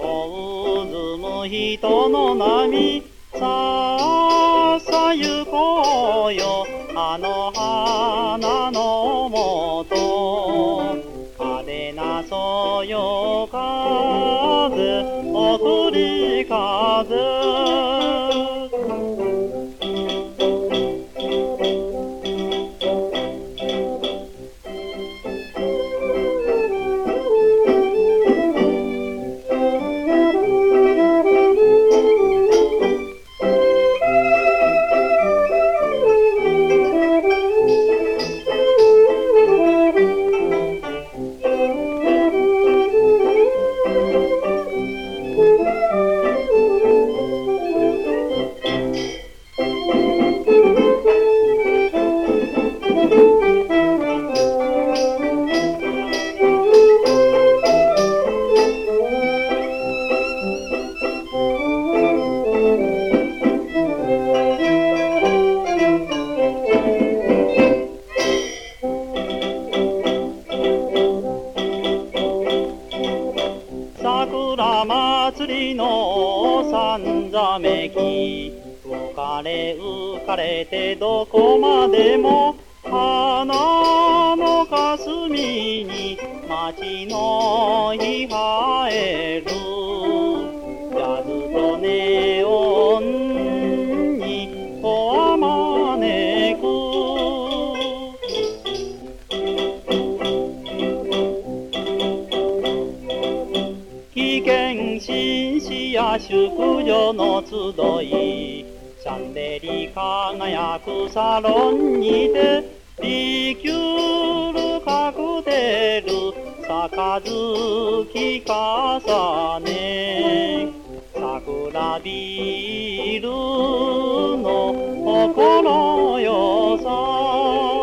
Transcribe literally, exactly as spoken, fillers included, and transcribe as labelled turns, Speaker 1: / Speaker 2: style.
Speaker 1: うずむ人の波、さあさあ行こうよ、あの花のもと。派手なそよ風、送り風。桜祭りのさんざめき、浮かれ浮かれてどこまでも花の霞に街の火映える。ジャズとネオンにこあまねく。危険紳士や淑女の集い、シャンデリ輝くサロンにてリキュールカクテル杯重ね。桜ビールの心よさ。